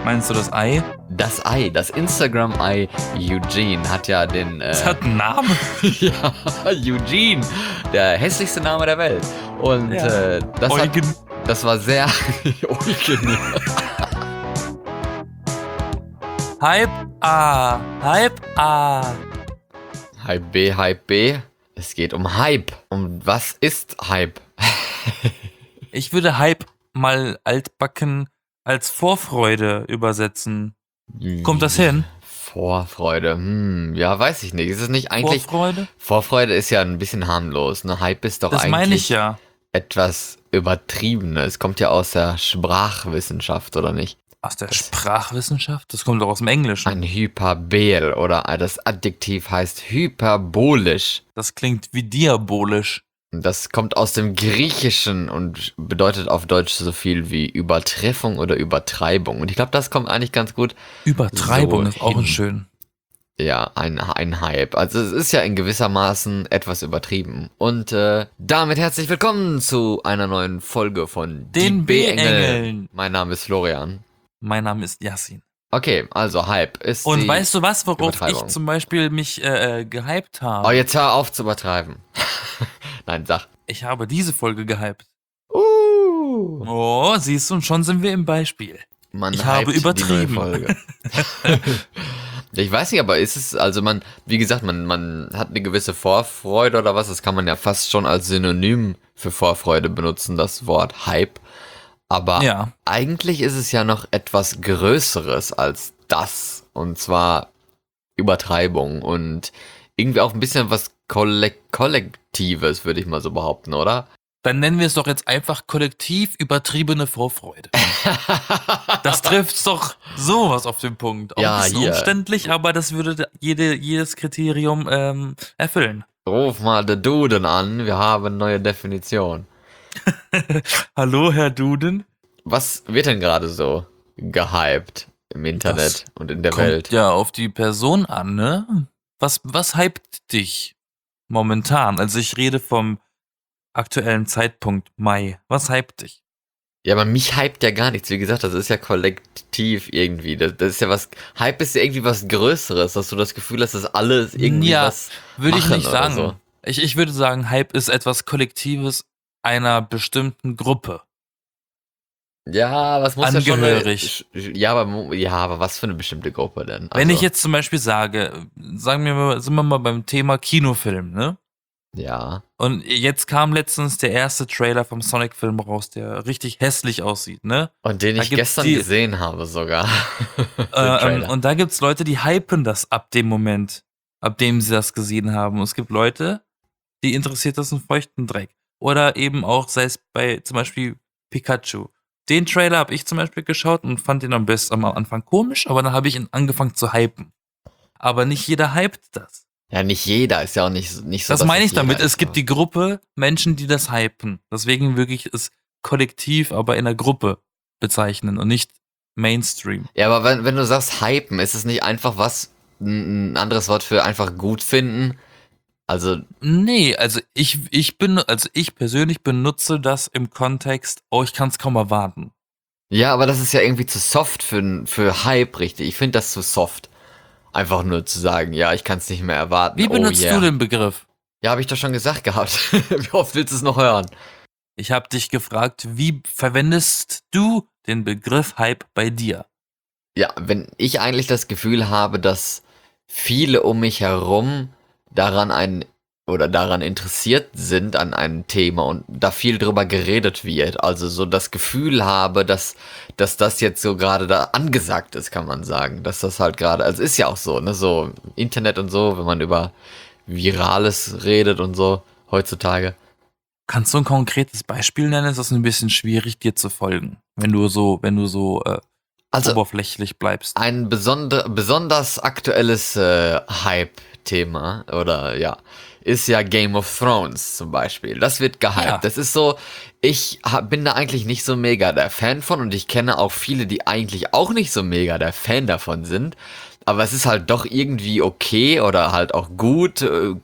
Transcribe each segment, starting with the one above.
Meinst du das Ei? Das Ei, das Instagram-Ei Eugene hat ja den... Das hat einen Namen. ja, Eugene, der hässlichste Name der Welt. Und Ja. das war sehr... Eugen. Hype A. Hype A. Hype B. Es geht um Hype. Und was ist Hype? Ich würde Hype mal altbacken als Vorfreude übersetzen. Kommt das hin? Vorfreude, ja, weiß ich nicht. Ist es nicht eigentlich... Vorfreude? Vorfreude ist ja ein bisschen harmlos, ne? Hype ist doch Das meine eigentlich ich ja. etwas Übertriebenes. Kommt ja aus der Sprachwissenschaft, oder nicht? Aus der Sprachwissenschaft? Das kommt doch aus dem Englischen. Ein Hyperbel oder das Adjektiv heißt hyperbolisch. Das klingt wie diabolisch. Das kommt aus dem Griechischen und bedeutet auf Deutsch so viel wie Übertreffung oder Übertreibung. Und ich glaube, das kommt eigentlich ganz gut. Übertreibung So ist auch hin. schön. Ja, ein Hype. Also es ist ja in gewissermaßen etwas übertrieben. Und damit herzlich willkommen zu einer neuen Folge von Den Die B-Engeln. Mein Name ist Florian. Mein Name ist Yassin. Okay, also Hype ist Und die weißt du was, worauf Übertreibung. ich zum Beispiel mich gehypt habe? Oh, jetzt hör auf zu übertreiben. Nein, sag. Ich habe diese Folge gehypt. Uh, Oh, siehst du, und schon sind wir im Beispiel. man Ich habe hypt die übertrieben. neue Folge. Ich weiß nicht, aber ist es, also wie gesagt, man hat eine gewisse Vorfreude oder was, das kann man ja fast schon als Synonym für Vorfreude benutzen, das Wort Hype. Aber Ja. eigentlich ist es ja noch etwas Größeres als das, und zwar Übertreibung und irgendwie auch ein bisschen was Kollektives, würde ich mal so behaupten, oder? Dann nennen wir es doch jetzt einfach kollektiv übertriebene Vorfreude. Das trifft doch sowas auf den Punkt. Auch Ja, ein bisschen hier. umständlich, aber das würde jedes Kriterium erfüllen. Ruf mal den Duden an, wir haben eine neue Definition. Hallo, Herr Duden. Was wird denn gerade so gehypt im Internet und in der Welt? Kommt ja auf die Person an, ne? Was hypt dich momentan? Also ich rede vom aktuellen Zeitpunkt Mai. Was hypt dich? Ja, aber mich hypt ja gar nichts. Wie gesagt, das ist ja kollektiv irgendwie. Das ist ja was. Hype ist ja irgendwie was Größeres, dass du das Gefühl hast, dass alles irgendwie Ja, was würde ich machen nicht oder sagen. so. Ich würde sagen, Hype ist etwas Kollektives einer bestimmten Gruppe. Ja, was muss Angehörig. ja schon. Ja, aber was für eine bestimmte Gruppe denn? Wenn Also, ich jetzt zum Beispiel sage, sind wir mal beim Thema Kinofilm, ne? Ja. Und jetzt kam letztens der erste Trailer vom Sonic-Film raus, der richtig hässlich aussieht, ne? Und den Da ich gibt's gestern gesehen habe sogar. Den Trailer. Und da gibt's Leute, die hypen das ab dem Moment, ab dem sie das gesehen haben. Und es gibt Leute, die interessiert das einen feuchten Dreck. Oder eben auch, sei es bei zum Beispiel Pikachu. Den Trailer habe ich zum Beispiel geschaut und fand ihn am Anfang komisch, aber dann habe ich ihn angefangen zu hypen. Aber nicht jeder hypt das. Ja, nicht jeder ist ja auch nicht so. Das dass meine es ich damit. jeder Es ist, gibt aber- die Gruppe Menschen, die das hypen. Deswegen wirklich es kollektiv, aber in der Gruppe bezeichnen und nicht Mainstream. Ja, aber wenn du sagst hypen, ist es nicht einfach ein anderes Wort für einfach gut finden? Also, Nee, also ich persönlich benutze das im Kontext, oh, ich kann es kaum erwarten. ja, aber das ist ja irgendwie zu soft für Hype, richtig. Ich finde das zu soft. Einfach nur zu sagen, ja, ich kann es nicht mehr erwarten. Wie benutzt oh, yeah. du den Begriff? Ja, habe ich doch schon gesagt gehabt. Wie oft willst du es noch hören? Ich habe dich gefragt, wie verwendest du den Begriff Hype bei dir? Ja, wenn ich eigentlich das Gefühl habe, dass viele um mich herum daran interessiert sind an einem Thema und da viel drüber geredet wird, also so das Gefühl habe, dass das jetzt so gerade da angesagt ist, kann man sagen, dass das halt gerade, also ist ja auch so, ne, so Internet und so, wenn man über Virales redet und so heutzutage. Kannst du ein konkretes Beispiel nennen? Es ist ein bisschen schwierig, dir zu folgen, wenn du so Also oberflächlich bleibst. ein besonders aktuelles Hype-Thema oder ja, ist ja Game of Thrones zum Beispiel. Das wird gehypt. Ja. Das ist so, bin da eigentlich nicht so mega der Fan von und ich kenne auch viele, die eigentlich auch nicht so mega der Fan davon sind. Aber es ist halt doch irgendwie okay oder halt auch gut.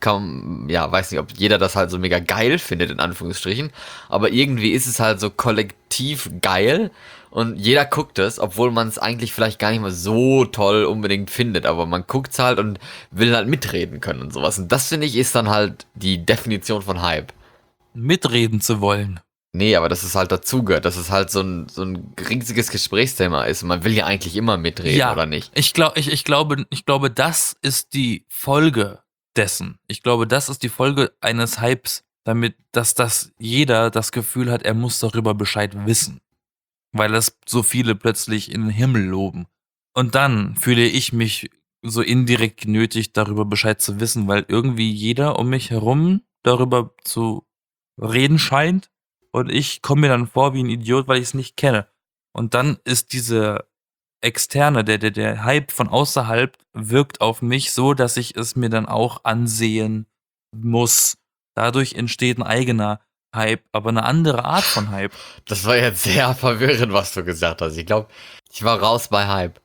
Weiß nicht, ob jeder das halt so mega geil findet, in Anführungsstrichen. Aber irgendwie ist es halt so kollektiv geil. und jeder guckt es, obwohl man es eigentlich vielleicht gar nicht mal so toll unbedingt findet, aber man guckt es halt und will halt mitreden können und sowas. Und das, finde ich, ist dann halt die Definition von Hype. Mitreden zu wollen. Nee, aber dass es halt dazugehört, dass es halt so ein riesiges Gesprächsthema ist. Und man will ja eigentlich immer mitreden, oder nicht? Ich glaube, das ist die Folge dessen. Ich glaube, das ist die Folge eines Hypes, dass jeder das Gefühl hat, er muss darüber Bescheid wissen. Weil das so viele plötzlich in den Himmel loben. Und dann fühle ich mich so indirekt genötigt, darüber Bescheid zu wissen, weil irgendwie jeder um mich herum darüber zu reden scheint. Und ich komme mir dann vor wie ein Idiot, weil ich es nicht kenne. Und dann ist diese externe, der Hype von außerhalb wirkt auf mich so, dass ich es mir dann auch ansehen muss. Dadurch entsteht ein eigener Hype, aber eine andere Art von Hype. Das war jetzt sehr verwirrend, was du gesagt hast. Ich glaube, ich war raus bei Hype.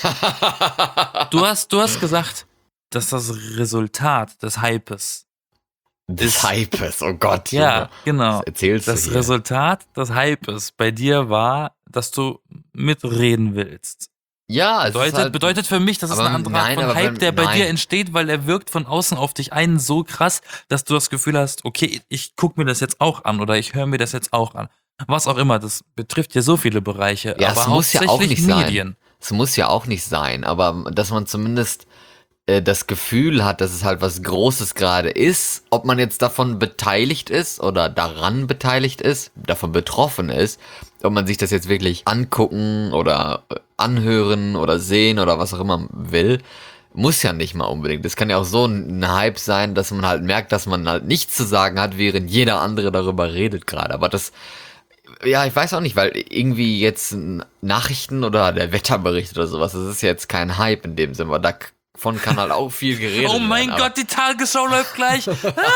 Du hast gesagt, dass das Resultat des Hypes Des Hypes, oh Gott. ja, Junge. genau. Was erzählst Das du hier? Resultat des Hypes bei dir war, dass du mitreden willst. Ja, es ist halt, Bedeutet für mich, das ist aber eine andere Art nein, von aber Hype, wenn- der bei nein. dir entsteht, weil er wirkt von außen auf dich ein so krass, dass du das Gefühl hast, okay, ich guck mir das jetzt auch an oder ich höre mir das jetzt auch an. Was auch immer, das betrifft ja so viele Bereiche, Ja, aber es muss ja auch hauptsächlich nicht Medien. sein. Es muss ja auch nicht sein, aber dass man zumindest das Gefühl hat, dass es halt was Großes gerade ist, ob man jetzt davon beteiligt ist oder daran beteiligt ist, davon betroffen ist, ob man sich das jetzt wirklich angucken oder anhören oder sehen oder was auch immer will, muss ja nicht mal unbedingt. Es kann ja auch so ein Hype sein, dass man halt merkt, dass man halt nichts zu sagen hat, während jeder andere darüber redet gerade. Aber das, ja, ich weiß auch nicht, weil irgendwie jetzt Nachrichten oder der Wetterbericht oder sowas, das ist jetzt kein Hype in dem Sinne, weil davon kann halt auch viel geredet werden. Oh mein aber- Gott, die Tagesschau läuft gleich.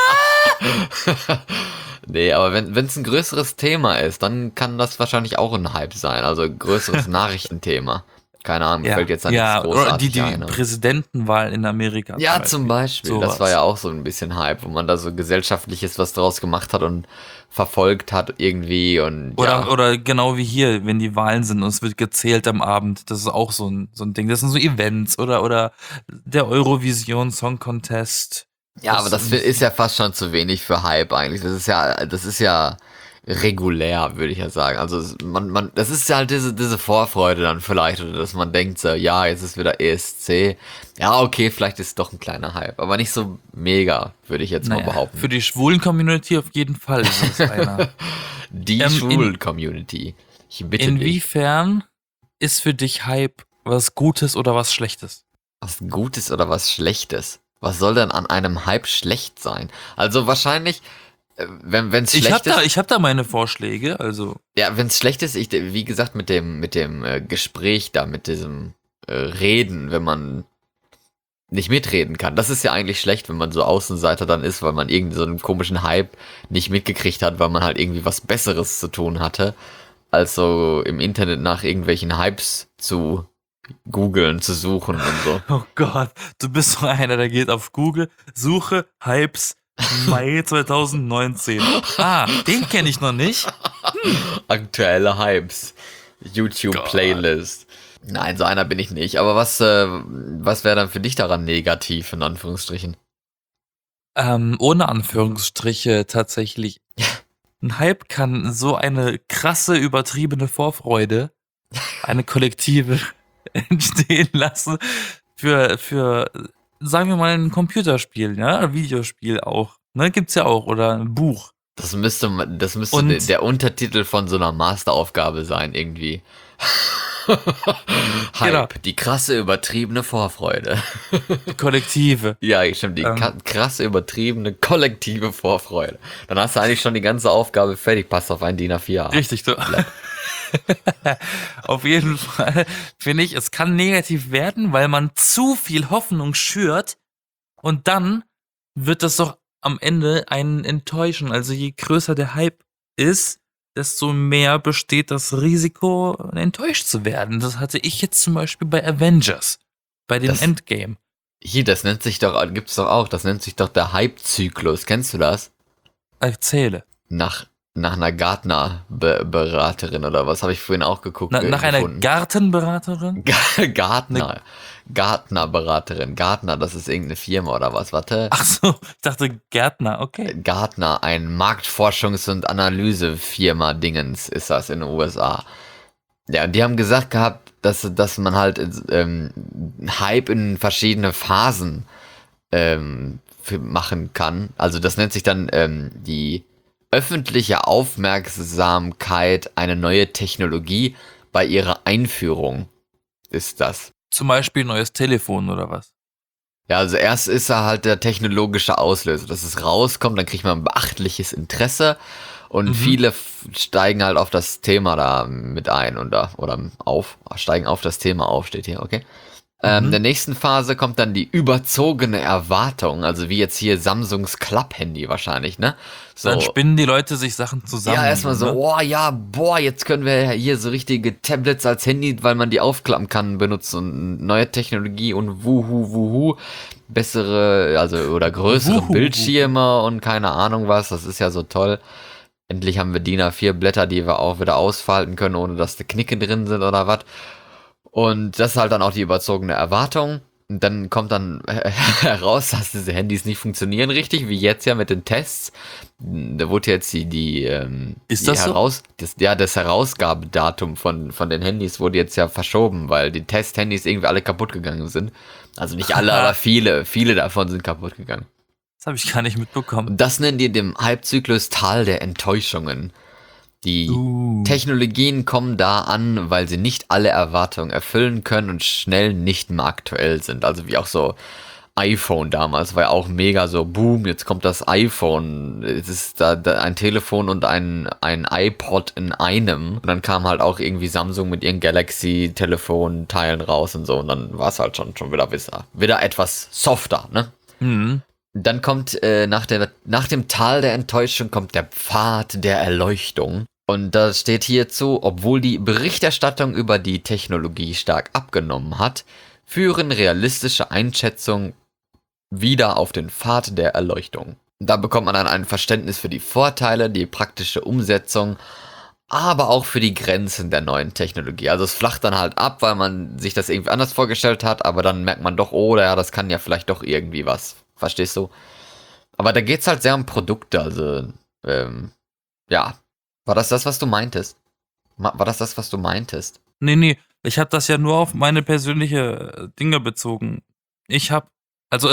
Nee, aber wenn es ein größeres Thema ist, dann kann das wahrscheinlich auch ein Hype sein. Also ein größeres Nachrichtenthema. Keine Ahnung, mir fällt jetzt da nichts oder großartig die ein. Aber- Präsidentenwahl in Amerika. Ja, zum Beispiel. Sowas. Das war ja auch so ein bisschen Hype, wo man da so gesellschaftliches was draus gemacht hat und verfolgt hat irgendwie und ja. Oder genau wie hier, wenn die Wahlen sind und es wird gezählt am Abend. Das ist auch so ein Ding. Das sind so Events oder der Eurovision Song Contest. Ja, aber das ist ja fast schon zu wenig für Hype eigentlich. Das ist ja regulär, würde ich ja sagen. Also das ist ja halt diese Vorfreude dann vielleicht, oder dass man denkt so, ja, jetzt ist wieder ESC. Ja, okay, vielleicht ist es doch ein kleiner Hype, aber nicht so mega, würde ich jetzt mal behaupten. Für die schwulen Community auf jeden Fall ist es einer. Die Schwulen-Community. Ich bitte dich. Inwiefern ist für dich Hype was Gutes oder was Schlechtes? Was Gutes oder was Schlechtes? Was soll denn an einem Hype schlecht sein? Also wahrscheinlich, wenn es schlecht ist. Ich hab da meine Vorschläge, also. Ja, wenn es schlecht ist, wie gesagt, mit dem Gespräch da, mit diesem Reden, wenn man nicht mitreden kann. Das ist ja eigentlich schlecht, wenn man so Außenseiter dann ist, weil man irgendwie so einen komischen Hype nicht mitgekriegt hat, weil man halt irgendwie was Besseres zu tun hatte, als so im Internet nach irgendwelchen Hypes zu googeln, zu suchen und so. Oh Gott, du bist so einer, der geht auf Google, Suche Hypes Mai 2019. Ah, den kenne ich noch nicht. Aktuelle Hypes. YouTube-Playlist. Nein, so einer bin ich nicht. Aber was wäre dann für dich daran negativ, in Anführungsstrichen? Ohne Anführungsstriche tatsächlich. Ein Hype kann so eine krasse, übertriebene Vorfreude, eine kollektive entstehen lassen für, sagen wir mal, ein Computerspiel, ja, ein Videospiel auch. Ne, gibt's ja auch, oder ein Buch. Das müsste Und- der Untertitel von so einer Masteraufgabe sein, irgendwie. Hype, Genau. die krasse, übertriebene Vorfreude. Kollektive. Ja, stimmt, die krasse, übertriebene, kollektive Vorfreude. Dann hast du eigentlich schon die ganze Aufgabe fertig, passt auf ein DIN A4. Richtig, so. Auf jeden Fall finde ich, es kann negativ werden, weil man zu viel Hoffnung schürt und dann wird das doch am Ende einen enttäuschen. Also je größer der Hype ist, desto mehr besteht das Risiko, enttäuscht zu werden. Das hatte ich jetzt zum Beispiel bei Avengers, bei dem Das- Endgame. Hier, das nennt sich doch, gibt's doch auch, das nennt sich doch der Hype-Zyklus. Kennst du das? Erzähle. Nach Nach einer Gartner-Beraterin oder was habe ich vorhin auch geguckt, Nach einer gefunden. Gartenberaterin? Gartner-Beraterin. Gartner, das ist irgendeine Firma oder was? Warte. Ach so, ich dachte Gärtner, okay. Gartner, ein Marktforschungs- und Analysefirma Dingens ist das in den USA. Ja, die haben gesagt gehabt, dass man halt Hype in verschiedene Phasen machen kann. Also das nennt sich dann die öffentliche Aufmerksamkeit, eine neue Technologie bei ihrer Einführung ist das. Zum Beispiel neues Telefon oder was? Ja, also erst ist er halt der technologische Auslöser, dass es rauskommt, dann kriegt man ein beachtliches Interesse und viele steigen halt auf das Thema da mit ein steigen auf das Thema auf, steht hier, okay. In der nächsten Phase kommt dann die überzogene Erwartung, also wie jetzt hier Samsungs Club-Handy wahrscheinlich, ne? So, Dann spinnen die Leute sich Sachen zusammen. ja, erstmal so, ne? oh ja, boah, jetzt können wir hier so richtige Tablets als Handy, weil man die aufklappen kann, benutzen und neue Technologie und wuhu, bessere, also oder größere Wuhu. Bildschirme und keine Ahnung was, das ist ja so toll. Endlich haben wir DIN A4 Blätter, die wir auch wieder ausfalten können, ohne dass da Knicke drin sind oder was. Und das ist halt dann auch die überzogene Erwartung. Und dann kommt dann heraus, dass diese Handys nicht funktionieren richtig, wie jetzt ja mit den Tests. Da wurde jetzt Ist das so? das Herausgabedatum von den Handys wurde jetzt ja verschoben, weil die Test-Handys irgendwie alle kaputt gegangen sind. Also nicht alle, aber viele davon sind kaputt gegangen. Das habe ich gar nicht mitbekommen. Und das nennen die dem Hypezyklus Tal der Enttäuschungen. Die Technologien kommen da an, weil sie nicht alle Erwartungen erfüllen können und schnell nicht mehr aktuell sind. Also wie auch so iPhone damals war ja auch mega so, boom, jetzt kommt das iPhone. Es ist da ein Telefon und ein iPod in einem. Und dann kam halt auch irgendwie Samsung mit ihren Galaxy-Telefonteilen raus und so. Und dann war es halt schon wieder etwas softer, ne? Mhm. Dann kommt nach dem Tal der Enttäuschung kommt der Pfad der Erleuchtung. Und da steht hierzu, obwohl die Berichterstattung über die Technologie stark abgenommen hat, führen realistische Einschätzungen wieder auf den Pfad der Erleuchtung. Da bekommt man dann ein Verständnis für die Vorteile, die praktische Umsetzung, aber auch für die Grenzen der neuen Technologie. Also es flacht dann halt ab, weil man sich das irgendwie anders vorgestellt hat, aber dann merkt man doch, oh ja, das kann ja vielleicht doch irgendwie was. Verstehst du? Aber da geht's halt sehr um Produkte, also, ja. War das, was du meintest? War das, was du meintest? Nee, ich habe das ja nur auf meine persönliche Dinge bezogen. Also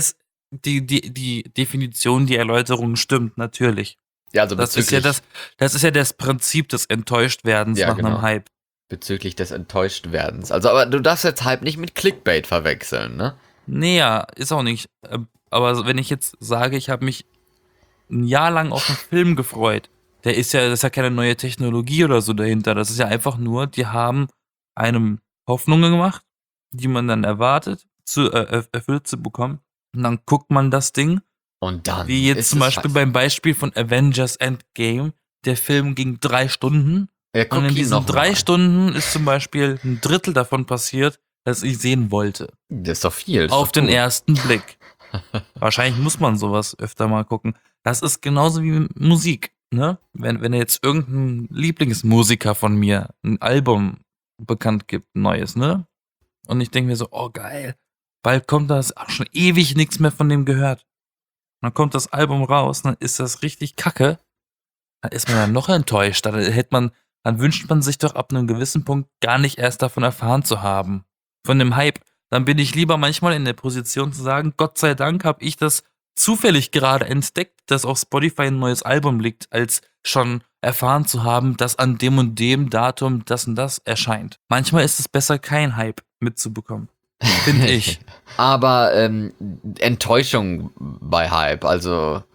die Definition, die Erläuterung stimmt, natürlich. Ja, also Das ist ja das Prinzip des Enttäuschtwerdens Ja, nach genau. einem Hype. Bezüglich des Enttäuschtwerdens. Also, aber du darfst jetzt Hype nicht mit Clickbait verwechseln, ne? Nee, ja, ist auch nicht. Aber wenn ich jetzt sage, ich habe mich ein Jahr lang auf einen Film gefreut, das ist ja keine neue Technologie oder so dahinter. Das ist ja einfach nur, die haben einem Hoffnungen gemacht, die man dann erwartet, erfüllt zu bekommen. Und dann guckt man das Ding, Und dann. wie jetzt ist zum es Beispiel scheiße. beim Beispiel von Avengers Endgame. Der Film ging 3 Stunden. Ja, guck Und in ihn diesen noch 3 mal. Stunden ist zum Beispiel ein Drittel davon passiert, das ich sehen wollte. Das ist doch viel. Auf den ersten. ersten Blick. Wahrscheinlich muss man sowas öfter mal gucken. Das ist genauso wie mit Musik, ne? Wenn jetzt irgendein Lieblingsmusiker von mir ein Album bekannt gibt, ein neues, ne? Und ich denke mir so, oh geil, bald kommt das, auch schon ewig nichts mehr von dem gehört. Und dann kommt das Album raus, dann ist das richtig kacke. Dann ist man dann noch enttäuscht. Dann wünscht man sich doch ab einem gewissen Punkt gar nicht erst davon erfahren zu haben. Von dem Hype. Dann bin ich lieber manchmal in der Position zu sagen, Gott sei Dank habe ich das zufällig gerade entdeckt, dass auf Spotify ein neues Album liegt, als schon erfahren zu haben, dass an dem und dem Datum das und das erscheint. Manchmal ist es besser, kein Hype mitzubekommen. Finde ich. Aber Enttäuschung bei Hype, also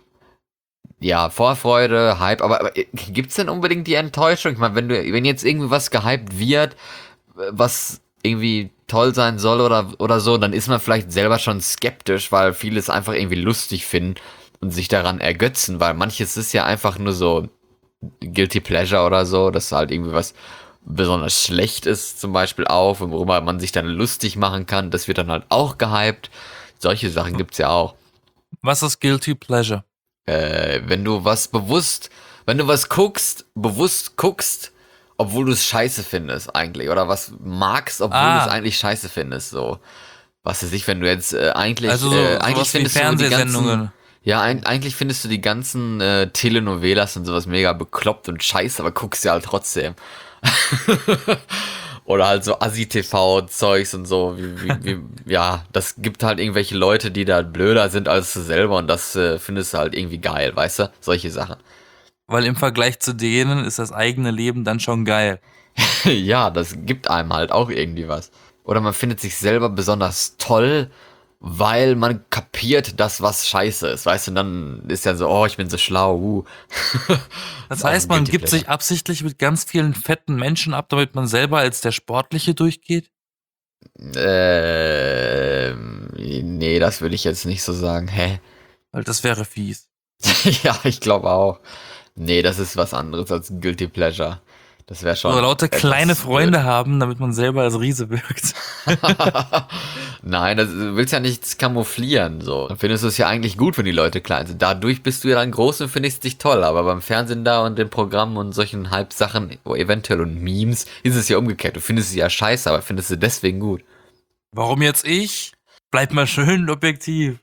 ja, Vorfreude, Hype, aber gibt's denn unbedingt die Enttäuschung? Ich meine, wenn jetzt irgendwie was gehypt wird, was irgendwie toll sein soll oder so, dann ist man vielleicht selber schon skeptisch, weil viele es einfach irgendwie lustig finden und sich daran ergötzen, weil manches ist ja einfach nur so Guilty Pleasure oder so, dass halt irgendwie was besonders schlecht ist, zum Beispiel auch, worüber man sich dann lustig machen kann, das wird dann halt auch gehypt. Solche Sachen gibt's ja auch. Was ist Guilty Pleasure? Wenn du was bewusst Wenn du was guckst, bewusst guckst, obwohl du es scheiße findest eigentlich, oder was magst, obwohl du es eigentlich scheiße findest, so. Was weiß ich, wenn du jetzt Also eigentlich sowas wie findest du die ganzen, Fernsehsendungen. ja, eigentlich findest du die ganzen Telenovelas und sowas mega bekloppt und scheiße, aber guckst ja halt trotzdem. Oder halt so Assi-TV-Zeugs und so. Ja, das gibt halt irgendwelche Leute, die da blöder sind als du selber und das findest du halt irgendwie geil, weißt du? Solche Sachen. Weil im Vergleich zu denen ist das eigene Leben dann schon geil. Ja, das gibt einem halt auch irgendwie was. Oder man findet sich selber besonders toll, weil man kapiert, dass was scheiße ist, weißt du? Und dann ist ja so, oh, ich bin so schlau. Das Ist auch heißt, ein man Guilty gibt sich Pleasure. absichtlich mit ganz vielen fetten Menschen ab, damit man selber als der Sportliche durchgeht? Nee, das würde ich jetzt nicht so sagen. Hä? Weil das wäre fies. Ja, ich glaube auch. Nee, das ist was anderes als ein Guilty Pleasure. Das wäre Oder schon lauter kleine etwas Freunde haben, damit man selber als Riese wirkt. Nein, du willst ja nichts kamouflieren, so. Dann findest du es ja eigentlich gut, wenn die Leute klein sind. Dadurch bist du ja dann groß und findest dich toll. Aber beim Fernsehen da und den Programmen und solchen Hype-Sachen, eventuell und Memes, ist es ja umgekehrt. Du findest sie ja scheiße, aber findest sie deswegen gut. Warum jetzt ich? Bleib mal schön objektiv.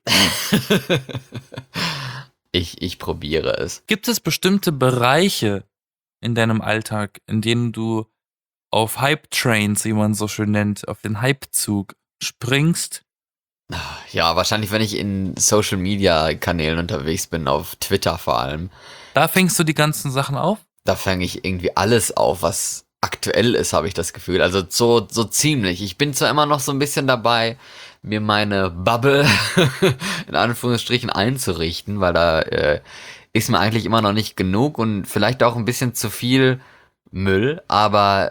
Ich probiere es. Gibt es bestimmte Bereiche in deinem Alltag, in denen du auf Hype-Trains, wie man so schön nennt, auf den Hypezug springst? Ja, wahrscheinlich, wenn ich in Social-Media-Kanälen unterwegs bin, auf Twitter vor allem. Da fängst du die ganzen Sachen auf? Da fange ich irgendwie alles auf, was aktuell ist, habe ich das Gefühl. Also so ziemlich. Ich bin zwar immer noch so ein bisschen dabei, mir meine Bubble in Anführungsstrichen einzurichten, weil da ist mir eigentlich immer noch nicht genug und vielleicht auch ein bisschen zu viel Müll, aber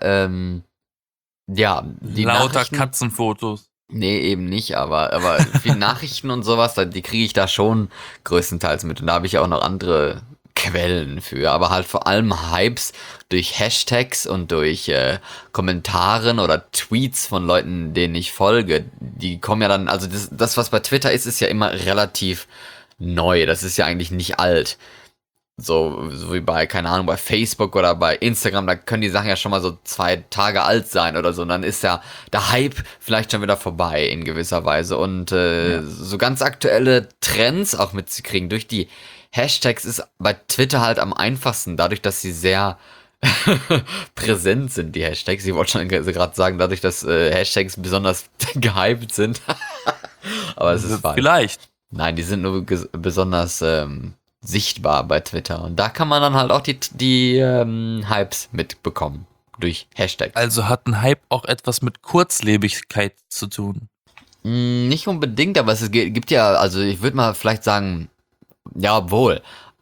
ja, die Lauter Nachrichten, Katzenfotos. nee, eben nicht, aber die Nachrichten und sowas, die kriege ich da schon größtenteils mit und da habe ich auch noch andere Quellen für, aber halt vor allem Hypes durch Hashtags und durch Kommentaren oder Tweets von Leuten, denen ich folge, die kommen ja dann, also das was bei Twitter ist ja immer relativ neu, das ist ja eigentlich nicht alt. So wie bei, keine Ahnung, bei Facebook oder bei Instagram, da können die Sachen ja schon mal so 2 Tage alt sein oder so. Und dann ist ja der Hype vielleicht schon wieder vorbei in gewisser Weise. Und so ganz aktuelle Trends auch mitzukriegen durch die Hashtags ist bei Twitter halt am einfachsten, dadurch, dass sie sehr präsent sind, die Hashtags. Ich wollte schon gerade sagen, dadurch, dass Hashtags besonders gehypt sind. Aber es ist falsch. Vielleicht. Nein, die sind nur besonders sichtbar bei Twitter. Und da kann man dann halt auch die Hypes mitbekommen. Durch Hashtags. Also hat ein Hype auch etwas mit Kurzlebigkeit zu tun. Nicht unbedingt, aber es gibt ja, also ich würde mal vielleicht sagen, ja, obwohl.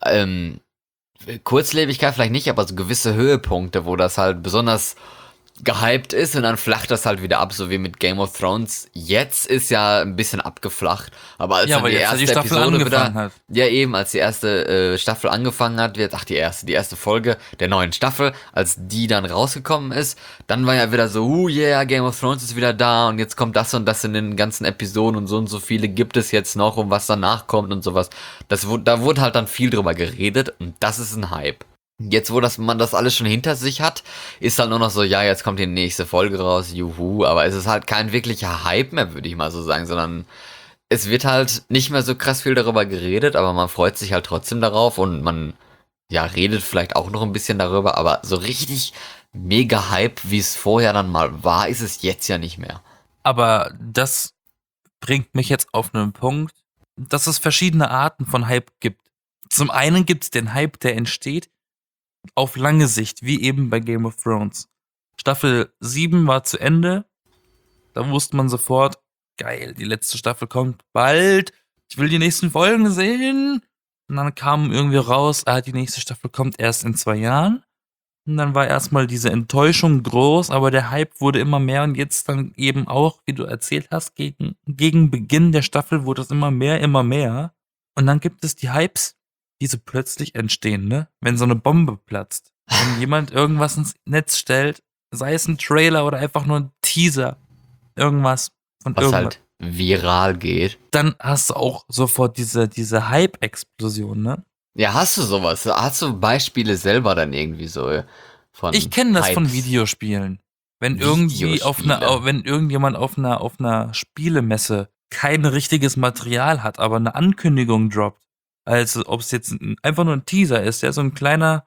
Kurzlebigkeit vielleicht nicht, aber so gewisse Höhepunkte, wo das halt besonders gehypt ist und dann flacht das halt wieder ab, so wie mit Game of Thrones. Jetzt ist ja ein bisschen abgeflacht, aber als Ja, dann aber die jetzt, als erste die Staffel Episode angefangen wieder, hat. ja eben, als die erste Staffel angefangen hat, die erste Folge der neuen Staffel, als die dann rausgekommen ist, dann war ja wieder so, yeah, Game of Thrones ist wieder da und jetzt kommt das und das in den ganzen Episoden und so viele gibt es jetzt noch und was danach kommt und sowas. Da wurde halt dann viel drüber geredet und das ist ein Hype. Jetzt, wo man das alles schon hinter sich hat, ist halt nur noch so, ja, jetzt kommt die nächste Folge raus, juhu, aber es ist halt kein wirklicher Hype mehr, würde ich mal so sagen, sondern es wird halt nicht mehr so krass viel darüber geredet, aber man freut sich halt trotzdem darauf und man, ja, redet vielleicht auch noch ein bisschen darüber, aber so richtig mega Hype, wie es vorher dann mal war, ist es jetzt ja nicht mehr. Aber das bringt mich jetzt auf einen Punkt, dass es verschiedene Arten von Hype gibt. Zum einen gibt es den Hype, der entsteht auf lange Sicht, wie eben bei Game of Thrones. Staffel 7 war zu Ende. Da wusste man sofort, geil, die letzte Staffel kommt bald. Ich will die nächsten Folgen sehen. Und dann kam irgendwie raus, die nächste Staffel kommt erst in 2 Jahren. Und dann war erstmal diese Enttäuschung groß, aber der Hype wurde immer mehr und jetzt dann eben auch, wie du erzählt hast, gegen Beginn der Staffel wurde es immer mehr, immer mehr. Und dann gibt es die Hypes, die so plötzlich entstehen, ne? Wenn so eine Bombe platzt. Wenn jemand irgendwas ins Netz stellt, sei es ein Trailer oder einfach nur ein Teaser, irgendwas von Was irgendwas. halt viral geht. Dann hast du auch sofort diese Hype-Explosion, ne? Ja, hast du sowas? Hast du Beispiele selber dann irgendwie so Ich von kenne das von Hypes? Videospielen. Wenn Videospiele. wenn irgendjemand auf einer Spielemesse kein richtiges Material hat, aber eine Ankündigung droppt, also ob es jetzt einfach nur ein Teaser ist, ja, so ein kleiner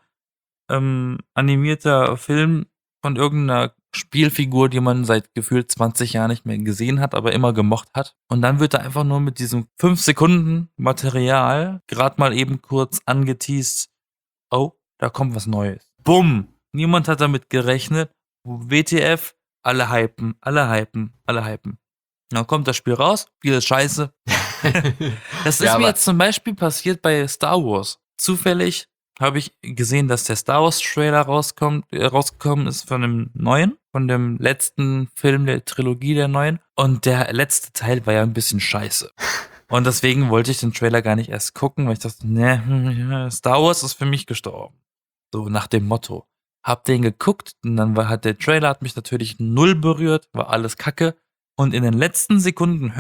animierter Film von irgendeiner Spielfigur, die man seit gefühlt 20 Jahren nicht mehr gesehen hat, aber immer gemocht hat. Und dann wird da einfach nur mit diesem 5 Sekunden Material gerade mal eben kurz angeteased, oh, da kommt was Neues. Bumm! Niemand hat damit gerechnet. WTF, alle hypen, alle hypen, alle hypen. Dann kommt das Spiel raus, Spiel ist scheiße. Das Ja, ist mir aber jetzt zum Beispiel passiert bei Star Wars. Zufällig habe ich gesehen, dass der Star Wars Trailer rausgekommen ist von dem letzten Film der Trilogie der neuen. Und der letzte Teil war ja ein bisschen scheiße. Und deswegen wollte ich den Trailer gar nicht erst gucken, weil ich dachte, ne, Star Wars ist für mich gestorben. So nach dem Motto. Hab den geguckt und dann hat der Trailer hat mich natürlich null berührt, war alles Kacke. Und in den letzten Sekunden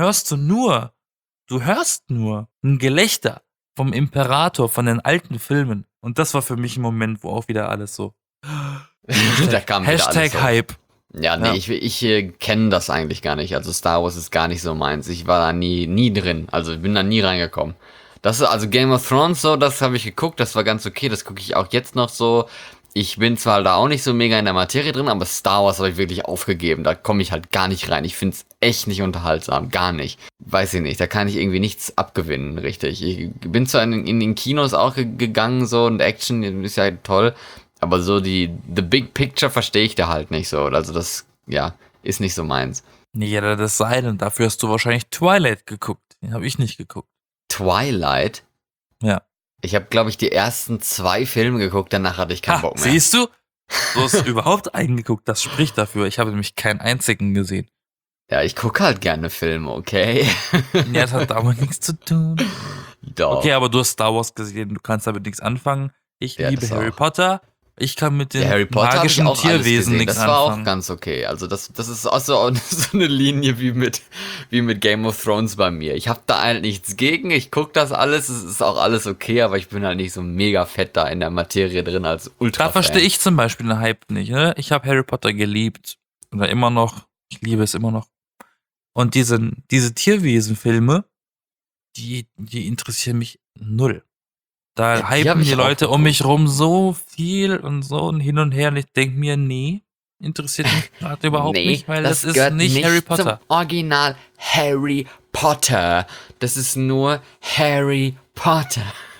du hörst nur ein Gelächter vom Imperator, von den alten Filmen. Und das war für mich ein Moment, wo auch wieder alles so. da kam wieder alles Hashtag so. Hype. Ja, nee, Ja. ich kenne das eigentlich gar nicht. Also Star Wars ist gar nicht so meins. Ich war da nie drin. Also ich bin da nie reingekommen. Also Game of Thrones so, das habe ich geguckt, das war ganz okay. Das gucke ich auch jetzt noch so. Ich bin zwar da auch nicht so mega in der Materie drin, aber Star Wars habe ich wirklich aufgegeben. Da komme ich halt gar nicht rein. Ich finde es echt nicht unterhaltsam. Gar nicht. Weiß ich nicht. Da kann ich irgendwie nichts abgewinnen, richtig. Ich bin zwar in den Kinos auch gegangen so und Action ist ja toll. Aber so the big picture verstehe ich da halt nicht so. Also das, ja, ist nicht so meins. Nee, jeder das sein. Und dafür hast du wahrscheinlich Twilight geguckt. Den habe ich nicht geguckt. Twilight? Ja. Ich habe, glaube ich, die ersten 2 Filme geguckt, danach hatte ich keinen Bock mehr. Siehst du? Du hast überhaupt eingeguckt. Das spricht dafür. Ich habe nämlich keinen einzigen gesehen. Ja, ich gucke halt gerne Filme, okay? Ja, das hat damit nichts zu tun. Doch. Okay, aber du hast Star Wars gesehen. Du kannst damit nichts anfangen. Ich Ja, liebe das Harry auch. Potter. Ich kann mit Ja, den Harry Potter habe ich magischen auch alles Tierwesen gesehen. nichts Das war auch anfangen. ganz okay. Also das ist auch so eine Linie wie mit Game of Thrones bei mir. Ich habe da halt nichts gegen. Ich gucke das alles. Es ist auch alles okay, aber ich bin halt nicht so mega fett da in der Materie drin als Ultra. Da verstehe ich zum Beispiel den Hype nicht. Ne? Ich habe Harry Potter geliebt. Oder immer noch. Ich liebe es immer noch. Und diese Tierwesen-Filme, die interessieren mich null. Da Ja, die hab hypen ich die auch Leute um geguckt. mich rum so viel und so und hin und her. Und ich denke mir, nee, interessiert mich gerade überhaupt Nee, nicht, weil das ist gehört nicht Harry Potter. zum Original Harry Potter. Das ist nur Harry Potter.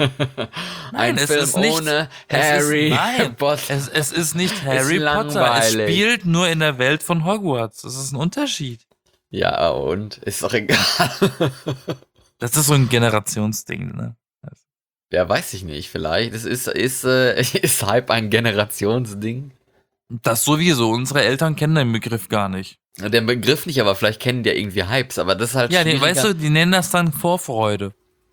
Ein es Film ist nicht, ohne es Harry ist, nein, Potter. es ist nicht Harry Potter. Es langweilig. spielt nur in der Welt von Hogwarts. Das ist ein Unterschied. Ja, und? Ist doch egal. Das ist so ein Generationsding, ne? Ja, weiß ich nicht, vielleicht. Ist Hype ein Generationsding? Das sowieso. Unsere Eltern kennen den Begriff gar nicht. Den Begriff nicht, aber vielleicht kennen die ja irgendwie Hypes, aber das ist halt Ja, schwieriger. weißt du, die nennen das dann Vorfreude.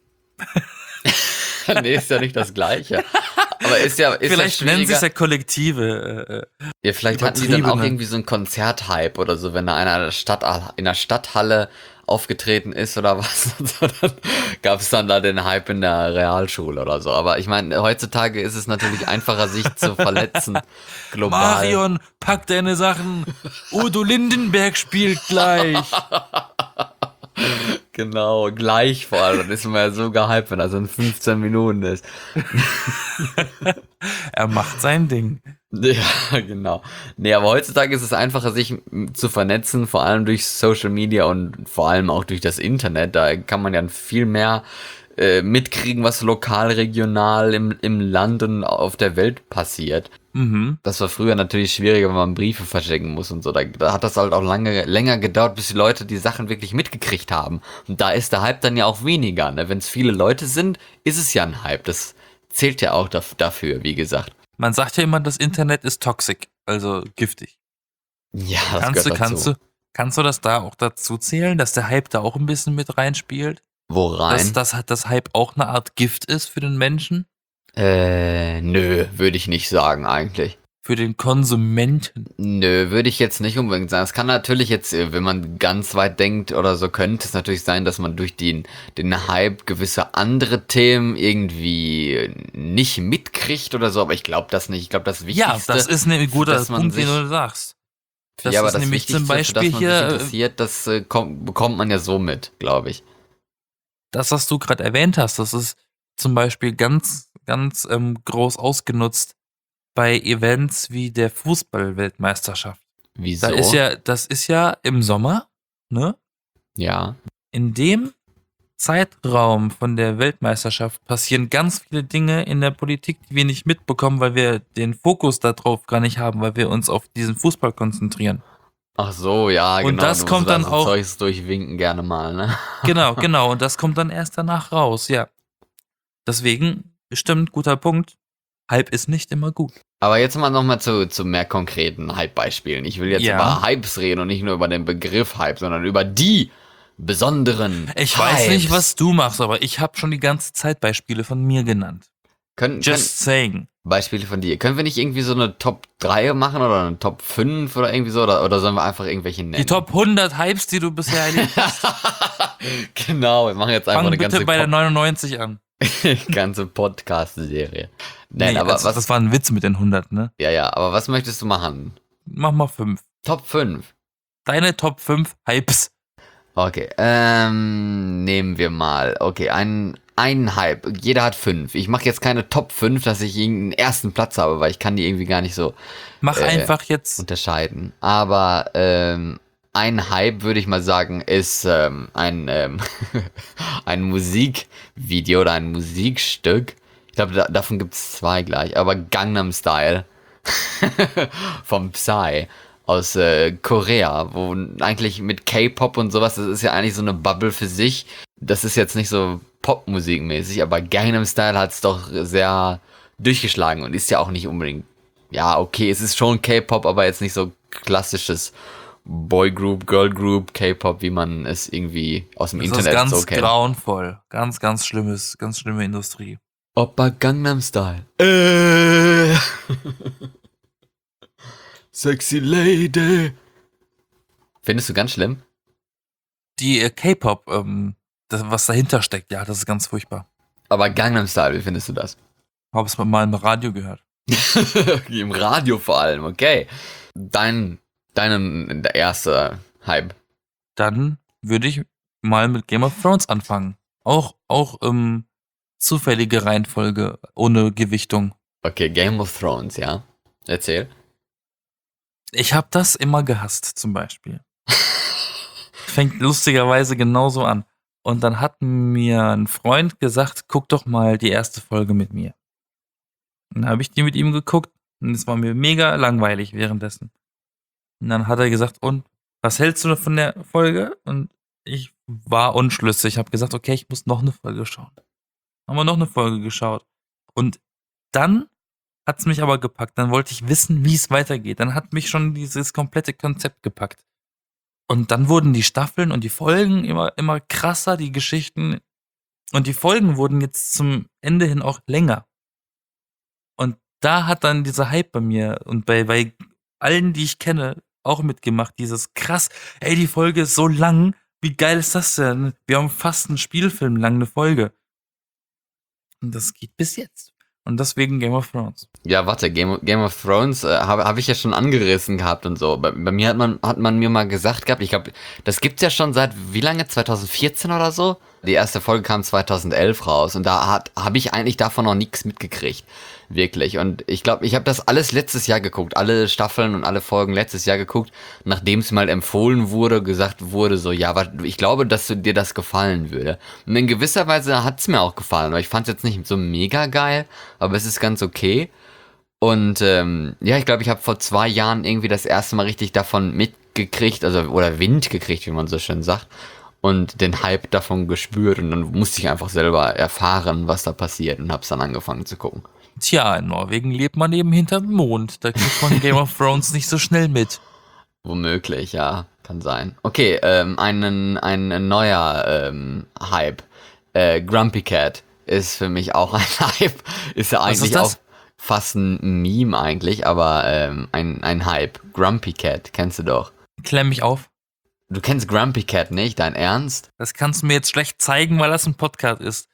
Nee, ist ja nicht das Gleiche. Aber ist ja Vielleicht ja nennen sie schwieriger. es ja Kollektive. Ja, vielleicht hatten die dann auch übertriebene. irgendwie so einen Konzerthype oder so, wenn da einer in der Stadthalle aufgetreten ist oder was. Und so, dann gab es dann da den Hype in der Realschule oder so. Aber ich meine, heutzutage ist es natürlich einfacher, sich zu verletzen. Global. Marion, pack deine Sachen. Udo Lindenberg spielt gleich. Genau, gleich vor allem. Dann ist man ja so gehypt, wenn das in 15 Minuten ist. Er macht sein Ding. Ja, genau. Nee, aber heutzutage ist es einfacher, sich zu vernetzen, vor allem durch Social Media und vor allem auch durch das Internet. Da kann man ja viel mehr mitkriegen, was lokal, regional im Land und auf der Welt passiert. Mhm. Das war früher natürlich schwieriger, wenn man Briefe verschicken muss und so. Da hat das halt auch länger gedauert, bis die Leute die Sachen wirklich mitgekriegt haben. Und da ist der Hype dann ja auch weniger. Ne? Wenn es viele Leute sind, ist es ja ein Hype. Das zählt ja auch dafür, wie gesagt. Man sagt ja immer, das Internet ist toxic, also giftig. Ja, das gehört dazu. Kannst du das da auch dazu zählen, dass der Hype da auch ein bisschen mit reinspielt? Wo rein? Dass das Hype auch eine Art Gift ist für den Menschen? Nö, würde ich nicht sagen eigentlich. für den Konsumenten. Nö, würde ich jetzt nicht unbedingt sagen. Es kann natürlich jetzt, wenn man ganz weit denkt oder so, könnte es natürlich sein, dass man durch den Hype gewisse andere Themen irgendwie nicht mitkriegt oder so, aber ich glaube das nicht. Ich glaube, das Ja, Wichtigste, das ist ein guter dass man Punkt, den sich- du sagst. Das ja, aber ist das nämlich zum Wichtigste, für das Beispiel man sich hier, interessiert, das bekommt man ja so mit, glaube ich. das, was du gerade erwähnt hast, das ist zum Beispiel ganz, ganz groß ausgenutzt bei Events wie der Fußball-Weltmeisterschaft. Wieso? Das ist ja im Sommer, ne? Ja. In dem Zeitraum von der Weltmeisterschaft passieren ganz viele Dinge in der Politik, die wir nicht mitbekommen, weil wir den Fokus darauf gar nicht haben, weil wir uns auf diesen Fußball konzentrieren. Ach so, ja, Und genau. das du kommt musst dann so auch- Zeugs durchwinken gerne mal, ne? Genau, und das kommt dann erst danach raus, ja. Deswegen, stimmt, guter Punkt. Hype ist nicht immer gut. Aber jetzt mal nochmal zu mehr konkreten Hype-Beispielen. Ich will jetzt Ja. über Hypes reden und nicht nur über den Begriff Hype, sondern über die besonderen Ich Hypes. weiß nicht, was du machst, aber ich habe schon die ganze Zeit Beispiele von mir genannt. Können Just saying. Beispiele von dir. Können wir nicht irgendwie so eine Top 3 machen oder eine Top 5 oder irgendwie so? Oder sollen wir einfach irgendwelche nennen? Die Top 100 Hypes, die du bisher erlebt hast, Genau, wir machen jetzt einfach fang eine bitte ganze, bei der 99 an. ganze Podcast-Serie. Nein, Nee, aber also, was... das war ein Witz mit den 100, ne? Ja, aber was möchtest du machen? Mach mal 5. Top 5. Deine Top 5 Hypes. Okay, nehmen wir mal. Okay, einen Hype. Jeder hat 5. Ich mache jetzt keine Top 5, dass ich irgendeinen ersten Platz habe, weil ich kann die irgendwie gar nicht so Mach einfach jetzt. unterscheiden. Aber ein Hype, würde ich mal sagen, ist ein Musikvideo oder ein Musikstück. Ich glaube, davon gibt es 2 gleich. Aber Gangnam Style vom Psy aus Korea, wo eigentlich mit K-Pop und sowas, das ist ja eigentlich so eine Bubble für sich. Das ist jetzt nicht so Popmusikmäßig, aber Gangnam Style hat es doch sehr durchgeschlagen und ist ja auch nicht unbedingt, ja, okay, es ist schon K-Pop, aber jetzt nicht so klassisches Boygroup, Girlgroup, K-Pop, wie man es irgendwie aus dem Das ist Internet ganz so kennt. grauenvoll. Ganz, ganz schlimmes, ganz schlimme Industrie. Oppa Gangnam Style. Sexy Lady. Findest du ganz schlimm? Die K-Pop, das, was dahinter steckt, ja, das ist ganz furchtbar. Aber Gangnam Style, wie findest du das? Habe es mal im Radio gehört. Im Radio vor allem, okay. Dein erster Hype. Dann würde ich mal mit Game of Thrones anfangen. Auch zufällige Reihenfolge, ohne Gewichtung. Okay, Game of Thrones, ja. Erzähl. Ich habe das immer gehasst, zum Beispiel. Fängt lustigerweise genauso an. Und dann hat mir ein Freund gesagt, guck doch mal die erste Folge mit mir. Und dann habe ich die mit ihm geguckt und es war mir mega langweilig währenddessen. Und dann hat er gesagt, und was hältst du von der Folge? Und ich war unschlüssig. Ich habe gesagt, okay, ich muss noch eine Folge schauen. Haben wir noch eine Folge geschaut. Und dann hat es mich aber gepackt. Dann wollte ich wissen, wie es weitergeht. Dann hat mich schon dieses komplette Konzept gepackt. Und dann wurden die Staffeln und die Folgen immer krasser, die Geschichten. Und die Folgen wurden jetzt zum Ende hin auch länger. Und da hat dann dieser Hype bei mir und bei allen, die ich kenne, auch mitgemacht. Dieses krass, ey, die Folge ist so lang. Wie geil ist das denn? Wir haben fast einen Spielfilm lang eine Folge. Und das geht bis jetzt. Und deswegen Game of Thrones. Ja, warte, Game of Thrones hab ich ja schon angerissen gehabt und so. Bei mir hat man mir mal gesagt gehabt, ich glaube, das gibt's ja schon seit wie lange? 2014 oder so? Die erste Folge kam 2011 raus und da habe ich eigentlich davon noch nichts mitgekriegt. Wirklich. Und ich glaube, ich habe das alles letztes Jahr geguckt. Alle Staffeln und alle Folgen letztes Jahr geguckt, nachdem es mal empfohlen wurde, gesagt wurde, so, ja, ich glaube, dass dir das gefallen würde. Und in gewisser Weise hat's mir auch gefallen, aber ich fand's jetzt nicht so mega geil, aber es ist ganz okay. Und ja, ich glaube, ich habe vor 2 Jahren irgendwie das erste Mal richtig davon mitgekriegt, also oder Wind gekriegt, wie man so schön sagt. Und den Hype davon gespürt und dann musste ich einfach selber erfahren, was da passiert und hab's dann angefangen zu gucken. Tja, in Norwegen lebt man eben hinterm Mond. Da kriegt man Game of Thrones nicht so schnell mit. Womöglich, ja, kann sein. Okay, ein neuer Hype. Grumpy Cat ist für mich auch ein Hype. Ist ja Was eigentlich ist das? auch fast ein Meme eigentlich, aber ein Hype. Grumpy Cat, kennst du doch. Klemm mich auf. Du kennst Grumpy Cat nicht, dein Ernst? Das kannst du mir jetzt schlecht zeigen, weil das ein Podcast ist.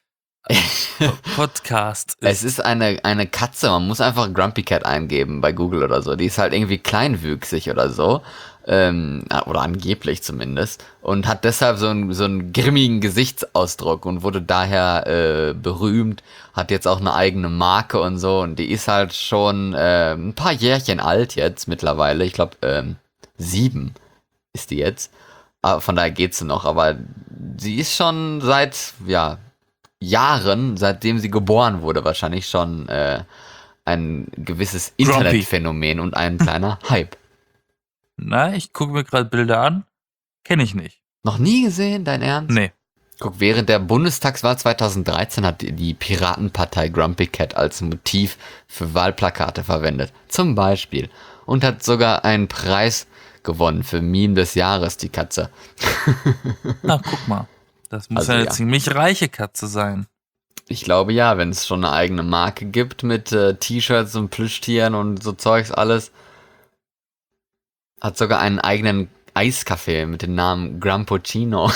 Es ist eine Katze, man muss einfach Grumpy Cat eingeben bei Google oder so. Die ist halt irgendwie kleinwüchsig oder so. Oder angeblich zumindest. Und hat deshalb so einen grimmigen Gesichtsausdruck und wurde daher berühmt. Hat jetzt auch eine eigene Marke und so. Und die ist halt schon ein paar Jährchen alt jetzt mittlerweile. Ich glaube, 7 ist die jetzt. Von daher geht sie noch. Aber sie ist schon seit, Jahren, seitdem sie geboren wurde, wahrscheinlich schon ein gewisses Internetphänomen und ein kleiner Hype. Na, ich gucke mir gerade Bilder an. Kenne ich nicht. Noch nie gesehen, dein Ernst? Nee. Guck, während der Bundestagswahl 2013 hat die Piratenpartei Grumpy Cat als Motiv für Wahlplakate verwendet. Zum Beispiel. Und hat sogar einen Preis gewonnen für Meme des Jahres, die Katze. Na, guck mal. Das muss Also, ja eine ja. ziemlich reiche Katze sein. Ich glaube ja, wenn es schon eine eigene Marke gibt mit T-Shirts und Plüschtieren und so Zeugs alles. Hat sogar einen eigenen Eiskaffee mit dem Namen Grumpuccino.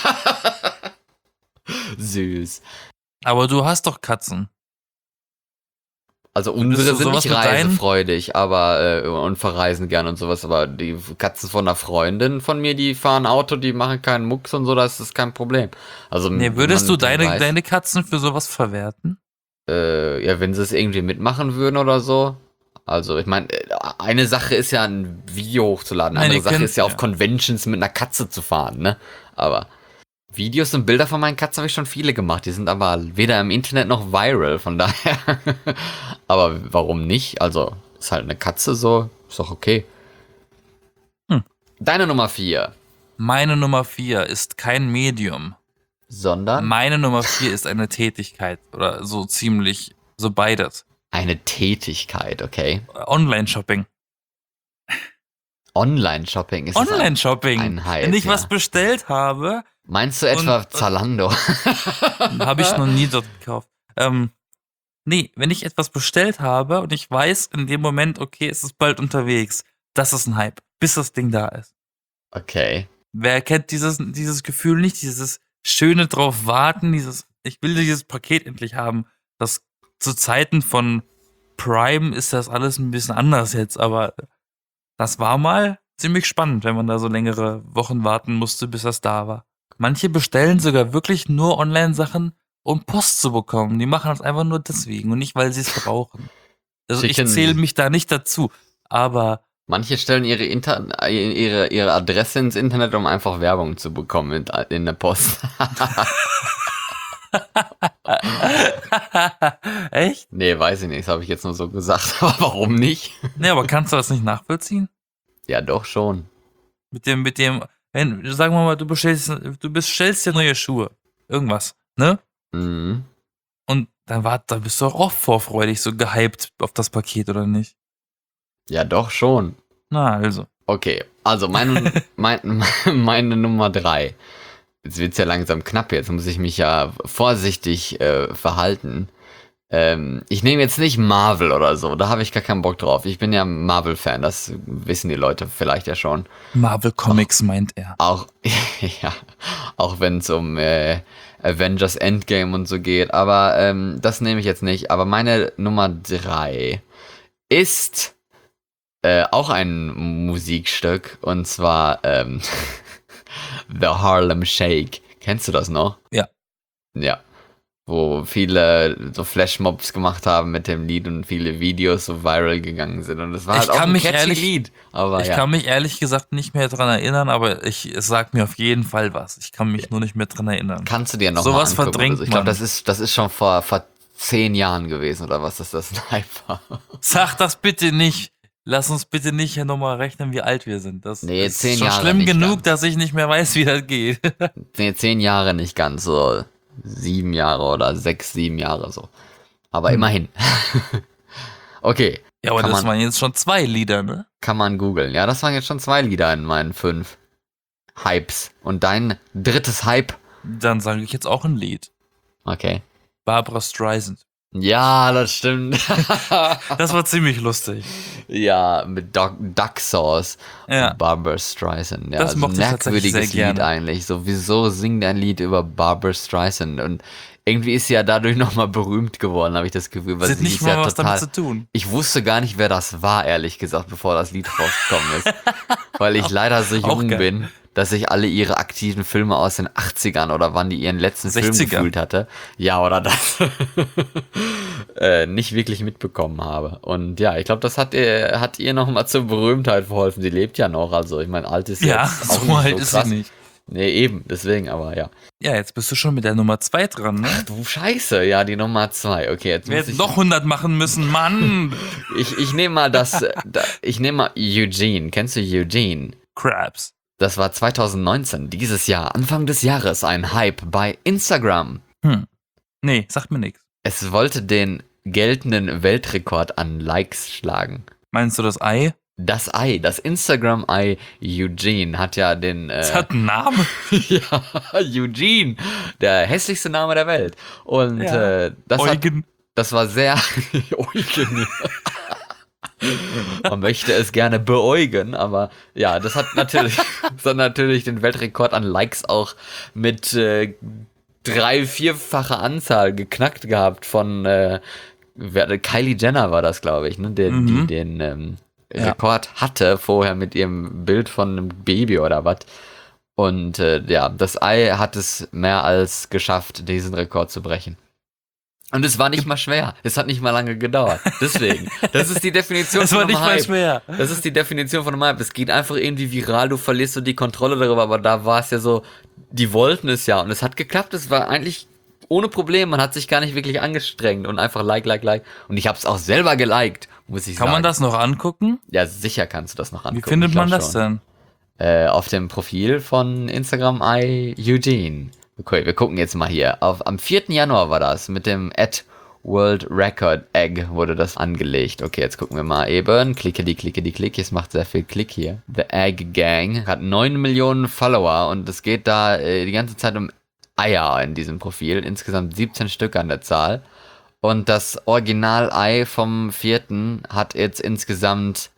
Süß. Aber du hast doch Katzen. Also Würdest unsere du sind sowas nicht mit deinen- reisefreudig, aber und verreisen gern und sowas, aber die Katzen von einer Freundin von mir, die fahren Auto, die machen keinen Mucks und so, das ist kein Problem. Also Nee, würdest du man weiß, deine Katzen für sowas verwerten? ja, wenn sie es irgendwie mitmachen würden oder so. Also ich meine, eine Sache ist ja ein Video hochzuladen, eine Nein, andere ihr Sache könnt- ist ja auf ja. Conventions mit einer Katze zu fahren, ne? Aber Videos und Bilder von meinen Katzen habe ich schon viele gemacht, die sind aber weder im Internet noch viral, von daher. Aber warum nicht? Also, ist halt eine Katze so, ist doch okay. Deine Nummer 4. Meine Nummer 4 ist kein Medium. Sondern Meine Nummer 4 ist eine Tätigkeit. Oder so ziemlich, so beides. eine Tätigkeit, okay. Online-Shopping. Online-Shopping ist Online-Shopping. ein Hype, Wenn ich ja. was bestellt habe, Meinst du etwa Zalando? habe ich noch nie dort gekauft. Nee, wenn ich etwas bestellt habe und ich weiß in dem Moment, okay, es ist bald unterwegs, das ist ein Hype, bis das Ding da ist. Okay. Wer kennt dieses Gefühl nicht, dieses schöne drauf warten, ich will dieses Paket endlich haben. Das zu Zeiten von Prime ist das alles ein bisschen anders jetzt, aber das war mal ziemlich spannend, wenn man da so längere Wochen warten musste, bis das da war. Manche bestellen sogar wirklich nur Online-Sachen, um Post zu bekommen. Die machen das einfach nur deswegen und nicht, weil sie es brauchen. Also ich Schicken- zähle mich da nicht dazu, aber Manche stellen ihre Adresse ins Internet, um einfach Werbung zu bekommen in der Post. echt? Nee, weiß ich nicht, das habe ich jetzt nur so gesagt. Aber warum nicht? Nee, aber kannst du das nicht nachvollziehen? Ja, doch schon. Mit dem, wenn, sagen wir mal, du bestellst dir neue Schuhe. Irgendwas, ne? Mhm. Und da bist du auch oft vorfreudig, so gehypt auf das Paket, oder nicht? Ja, doch schon. Na, also. Okay, also meine Nummer 3. Jetzt wird's ja langsam knapp, jetzt muss ich mich ja vorsichtig verhalten. Ich nehme jetzt nicht Marvel oder so, da habe ich gar keinen Bock drauf. Ich bin ja Marvel-Fan, das wissen die Leute vielleicht ja schon. Marvel Comics meint er. Auch, ja, auch wenn es um Avengers Endgame und so geht, aber das nehme ich jetzt nicht. Aber meine Nummer 3 ist auch ein Musikstück, und zwar The Harlem Shake. Kennst du das noch? Ja. Ja. Wo viele so Flashmobs gemacht haben mit dem Lied und viele Videos so viral gegangen sind. Und es war Ich halt auch kann ein mich catchy ehrlich- Lied. Aber Ich ja. kann mich ehrlich gesagt nicht mehr dran erinnern, aber es sagt mir auf jeden Fall was. Ich kann mich nur nicht mehr dran erinnern. Kannst du dir noch Sowas mal angucken verdrängt oder so. Ich glaube, man. das ist schon vor 10 Jahren gewesen oder was, dass das ein Hype war. Sag das bitte nicht. Lass uns bitte nicht hier nochmal rechnen, wie alt wir sind. Das Nee, ist 10 schon Jahre schlimm nicht genug, ganz. dass ich nicht mehr weiß, wie das geht. Nee, 10 Jahre nicht ganz, so 7 Jahre oder 6, 7 Jahre so. Aber immerhin. Okay, Ja, aber Kann das man- waren jetzt schon 2 Lieder, ne? kann man googeln. Ja, das waren jetzt schon 2 Lieder in meinen 5 Hypes. Und dein drittes Hype? Dann sage ich jetzt auch ein Lied. Okay. Barbra Streisand. Ja, das stimmt. Das war ziemlich lustig. Ja, mit Duck Sauce Ja. und Barbra Streisand. Ja, Das also ein mochte ich tatsächlich merkwürdiges sehr Lied gerne. eigentlich. Sowieso singt er ein Lied über Barbra Streisand und irgendwie ist sie ja dadurch nochmal berühmt geworden, habe ich das Gefühl. Weil Das hat sie nicht ist ja mal was damit total. zu tun. Ich wusste gar nicht, wer das war, ehrlich gesagt, bevor das Lied rausgekommen ist. Weil ich leider so auch jung geil. bin, dass ich alle ihre aktiven Filme aus den 80ern oder wann die ihren letzten Film 60er. gefühlt hatte. Ja, oder das. Nicht wirklich mitbekommen habe. Und ja, ich glaube, das hat ihr nochmal zur Berühmtheit verholfen. Sie lebt ja noch, also ich meine, alt ist Ja, jetzt auch so nicht alt so ist krass. sie nicht. Nee, eben, deswegen, aber ja. Ja, jetzt bist du schon mit der Nummer 2 dran, ne? Du Scheiße, ja, die Nummer 2. Okay, jetzt Wir muss hätten ich. noch 100 machen müssen, Mann! Ich nehme mal ich nehme mal Eugene. Kennst du Eugene? Crabs. Das war 2019, dieses Jahr, Anfang des Jahres, ein Hype bei Instagram. Nee, sagt mir nichts. Es wollte den geltenden Weltrekord an Likes schlagen. Meinst du das Ei? Das Ei, das Instagram-Ei Eugene hat ja den. Das hat einen Namen. Ja, Eugene, der hässlichste Name der Welt. Und Ja. Eugen. das war sehr. Eugen. Man möchte es gerne beäugen, aber ja, das hat natürlich den Weltrekord an Likes auch mit 3-4-facher Anzahl geknackt gehabt von Kylie Jenner war das, glaube ich, ne, die den Rekord hatte vorher mit ihrem Bild von einem Baby oder was. Und ja, das Ei hat es mehr als geschafft, diesen Rekord zu brechen. Und es war nicht mal schwer. Es hat nicht mal lange gedauert. Deswegen. Das ist die Definition Das von war einem nicht mal Hype. schwer. Das ist die Definition von einem Hype. Es geht einfach irgendwie viral, du verlierst so die Kontrolle darüber, aber da war es ja so, die wollten es ja und es hat geklappt. Es war eigentlich ohne Problem. Man hat sich gar nicht wirklich angestrengt und einfach like. Und ich habe es auch selber geliked, muss ich sagen. Kann man das noch angucken? Ja, sicher kannst du das noch angucken. Wie findet ich glaub man das schon. denn? Auf dem Profil von Instagram Eugene. Okay, wir gucken jetzt mal hier. Am 4. Januar war das mit dem World Record Egg wurde das angelegt. Okay, jetzt gucken wir mal eben. Klick. Es macht sehr viel Klick hier. The Egg Gang hat 9 Millionen Follower und es geht da die ganze Zeit um Eier in diesem Profil. Insgesamt 17 Stück an der Zahl. Und das Original-Ei vom 4. hat jetzt insgesamt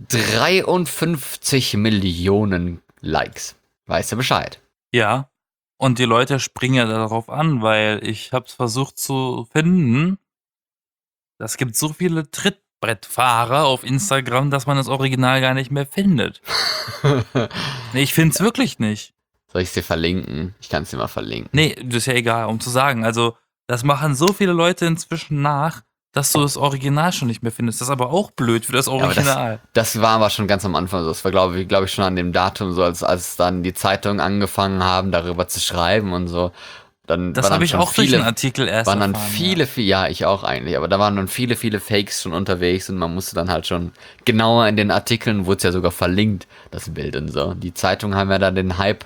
53 Millionen Likes. Weißt du Bescheid? Ja. Und die Leute springen ja darauf an, weil ich hab's versucht zu finden. Es gibt so viele Trittbrettfahrer auf Instagram, dass man das Original gar nicht mehr findet. Nee, ich find's wirklich nicht. Soll ich es dir verlinken? Ich kann es dir mal verlinken. Nee, das ist ja egal, um zu sagen. Also, das machen so viele Leute inzwischen nach, dass du das Original schon nicht mehr findest. Das ist aber auch blöd für das Ja, aber Original. das war aber schon ganz am Anfang so. Das war, glaube ich, schon an dem Datum so, als dann die Zeitungen angefangen haben, darüber zu schreiben und so. Dann Das waren habe dann ich schon auch durch viele, einen Artikel erst waren dann erfahren. ja, ich auch eigentlich, aber da waren dann viele Fakes schon unterwegs und man musste dann halt schon genauer in den Artikeln, wurde es ja sogar verlinkt, das Bild und so. Die Zeitungen haben ja dann den Hype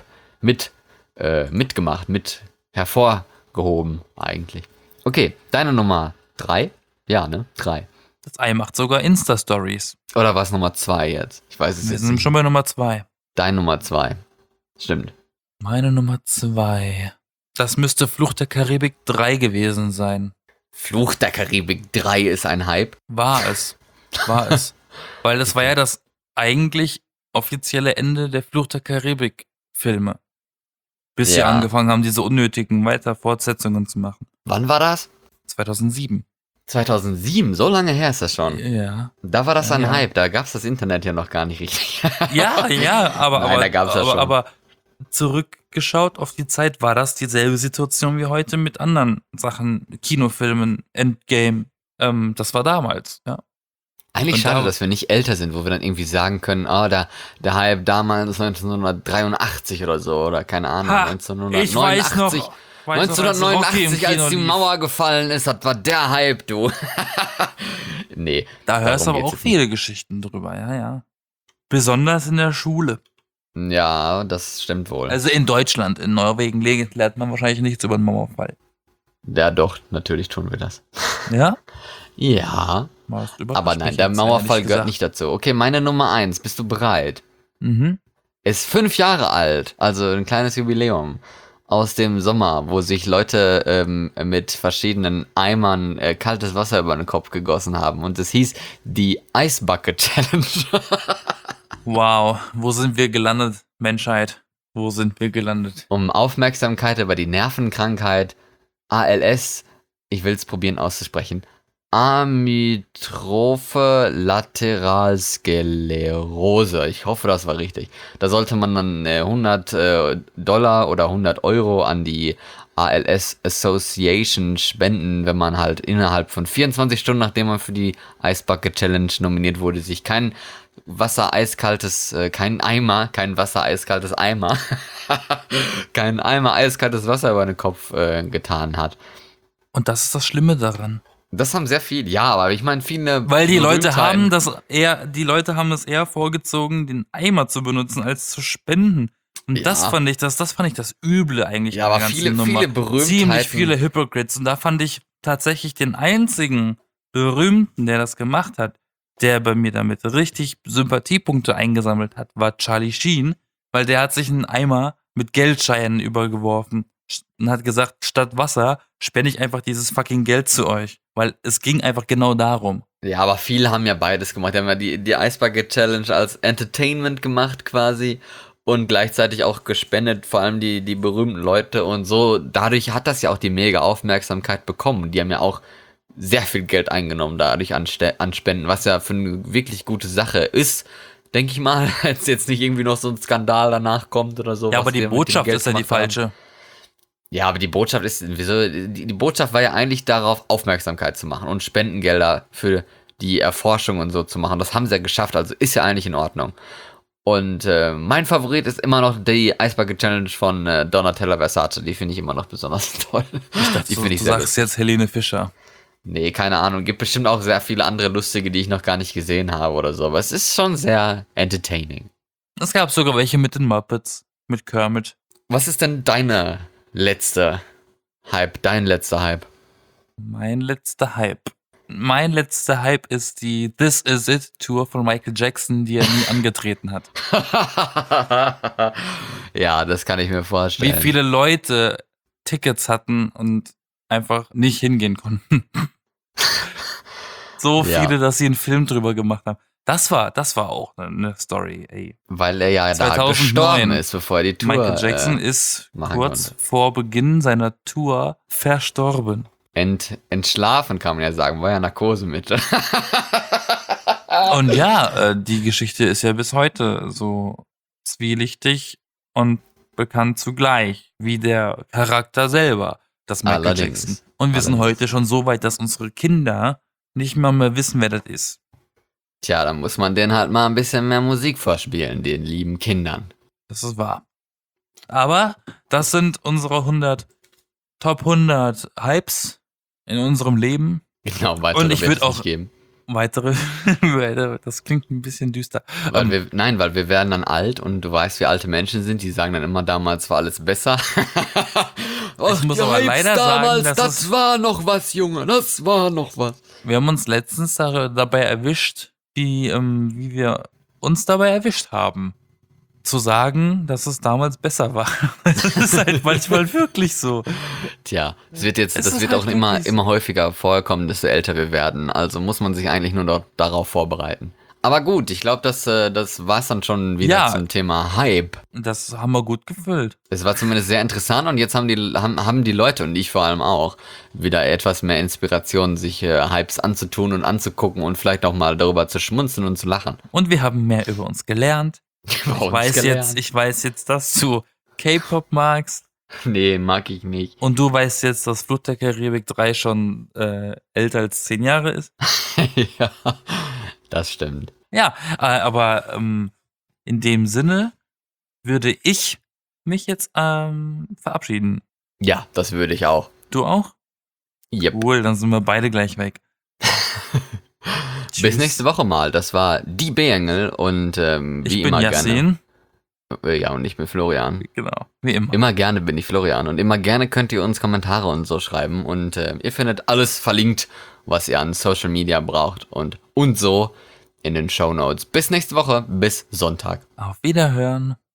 mitgemacht, mit hervorgehoben eigentlich. Okay, deine Nummer 3? Ja, ne? 3. Das Ei macht sogar Insta-Stories. Oder war es Nummer 2 jetzt? Ich weiß es Wir jetzt sind nicht. schon bei Nummer 2. Dein Nummer 2. Stimmt. Meine Nummer 2. Das müsste Flucht der Karibik 3 gewesen sein. Fluch der Karibik 3 ist ein Hype. War es. Weil das war ja das eigentlich offizielle Ende der Flucht der Karibik-Filme. Bis sie Ja. angefangen haben, diese unnötigen Fortsetzungen zu machen. Wann war das? 2007. 2007, so lange her ist das schon. Ja. Da war das ein Ja. Hype, da gab es das Internet ja noch gar nicht richtig. Ja, aber, Nein, da gab's ja schon. aber zurückgeschaut auf die Zeit war das dieselbe Situation wie heute mit anderen Sachen, Kinofilmen, Endgame. Das war damals, ja. Eigentlich Und schade, da- dass wir nicht älter sind, wo wir dann irgendwie sagen können, der Hype damals 1983 oder so, oder keine Ahnung, Ha, 1989. ich weiß noch, als Rocky im 1989, als die Kino lief. Mauer gefallen ist, das war der Hype, du. Nee. Da hörst du darum aber auch geht's jetzt viele Geschichten drüber, ja. Besonders in der Schule. nicht. Ja, das stimmt wohl. Also in Deutschland, in Norwegen lernt man wahrscheinlich nichts über den Mauerfall. Ja, doch, natürlich tun wir das. Ja? Ja, Warst überrascht aber nein, mich der jetzt, Mauerfall ehrlich gehört gesagt. nicht dazu. Okay, meine Nummer 1, bist du bereit? Mhm. Ist 5 Jahre alt, also ein kleines Jubiläum. aus dem Sommer, wo sich Leute mit verschiedenen Eimern kaltes Wasser über den Kopf gegossen haben. Und es hieß die Ice Bucket Challenge. Wow, wo sind wir gelandet, Menschheit? Wo sind wir gelandet? Um Aufmerksamkeit über die Nervenkrankheit ALS, ich will es probieren auszusprechen, Amyotrophe Lateralsklerose. Ich hoffe, das war richtig. Da sollte man dann $100 oder 100 Euro an die ALS Association spenden, wenn man halt innerhalb von 24 Stunden, nachdem man für die Ice Bucket Challenge nominiert wurde, sich kein Wasser eiskaltes Eimer, kein Eimer eiskaltes Wasser über den Kopf getan hat. Und das ist das Schlimme daran. Das haben sehr viele, ja, aber ich meine viele. Weil die Leute haben es eher vorgezogen, den Eimer zu benutzen, als zu spenden. Und Ja. das fand ich das Üble eigentlich. Ja, an aber der ganzen viele Nummer. Berühmtheiten. Ziemlich viele Hypocrites. Und da fand ich tatsächlich den einzigen Berühmten, der das gemacht hat, der bei mir damit richtig Sympathiepunkte eingesammelt hat, war Charlie Sheen, weil der hat sich einen Eimer mit Geldscheinen übergeworfen und hat gesagt, statt Wasser spende ich einfach dieses fucking Geld zu euch. Weil es ging einfach genau darum. Ja, aber viele haben ja beides gemacht. Die haben ja die Ice Bucket Challenge als Entertainment gemacht quasi und gleichzeitig auch gespendet, vor allem die berühmten Leute und so. Dadurch hat das ja auch die mega Aufmerksamkeit bekommen. Die haben ja auch sehr viel Geld eingenommen dadurch an Spenden, was ja für eine wirklich gute Sache ist, denke ich mal, als jetzt nicht irgendwie noch so ein Skandal danach kommt oder so. Ja, was aber die wir mit dem Botschaft Geld ist ja die gemacht haben. falsche. Ja, aber die Botschaft ist, die Botschaft war ja eigentlich darauf, Aufmerksamkeit zu machen und Spendengelder für die Erforschung und so zu machen. Das haben sie ja geschafft, also ist ja eigentlich in Ordnung. Und mein Favorit ist immer noch die Ice Bucket Challenge von Donatella Versace. Die finde ich immer noch besonders toll. Die finde ich Du sehr sagst jetzt Helene Fischer. Nee, keine Ahnung. Gibt bestimmt auch sehr viele andere lustige, die ich noch gar nicht gesehen habe oder so. Aber es ist schon sehr entertaining. Es gab sogar welche mit den Muppets, mit Kermit. Was ist denn dein letzter Hype? Mein letzter Hype ist die This Is It Tour von Michael Jackson, die er nie angetreten hat. Ja, das kann ich mir vorstellen. Wie viele Leute Tickets hatten und einfach nicht hingehen konnten. So viele, Ja. dass sie einen Film drüber gemacht haben. Das war auch eine Story, ey. Weil er ja da 2009. gestorben ist, bevor er die Tour Michael Jackson ist machen kurz konnte. vor Beginn seiner Tour verstorben. entschlafen, kann man ja sagen. War ja Narkosemittel. Und ja, die Geschichte ist ja bis heute so zwielichtig und bekannt zugleich, wie der Charakter selber, das Michael Allerdings. Jackson. Und wir sind Allerdings. heute schon so weit, dass unsere Kinder nicht mal mehr wissen, wer das ist. Tja, dann muss man denen halt mal ein bisschen mehr Musik vorspielen, den lieben Kindern. Das ist wahr. Aber das sind unsere Top 100 Hypes in unserem Leben. Genau, weitere Und ich wird würd es auch- nicht geben. Weitere, das klingt ein bisschen düster. Weil wir werden dann alt und du weißt, wie alte Menschen sind, die sagen dann immer, damals war alles besser. Ich muss die aber Hypes leider damals, sagen, das war noch was, Junge, das war noch was. Wir haben uns letztens dabei erwischt, wie wir uns dabei erwischt haben. Zu sagen, dass es damals besser war. Das ist halt manchmal wirklich so. Tja, das wird Es ist auch halt wirklich so. immer häufiger vorkommen, desto älter wir werden. Also muss man sich eigentlich nur darauf vorbereiten. Aber gut, ich glaube, das war's dann schon wieder Ja. zum Thema Hype. Das haben wir gut gefüllt. Es war zumindest sehr interessant und jetzt haben die Leute und ich vor allem auch wieder etwas mehr Inspiration, sich Hypes anzutun und anzugucken und vielleicht auch mal darüber zu schmunzeln und zu lachen. Und wir haben mehr über uns gelernt. Über uns Ich weiß jetzt, dass du K-Pop magst. Nee, mag ich nicht. Und du weißt jetzt, dass Flucht der Karibik 3 schon älter als 10 Jahre ist. Ja, das stimmt. Ja, aber in dem Sinne würde ich mich jetzt verabschieden. Ja, das würde ich auch. Du auch? Yep. Cool, dann sind wir beide gleich weg. Bis Tschüss. nächste Woche mal. Das war die B-Engel und wie Ich bin immer Yassin. gerne. Ja, und ich bin Florian. Genau, wie immer. Immer gerne bin ich Florian und immer gerne könnt ihr uns Kommentare und so schreiben und ihr findet alles verlinkt, was ihr an Social Media braucht und so in den Shownotes. Bis nächste Woche, bis Sonntag. Auf Wiederhören.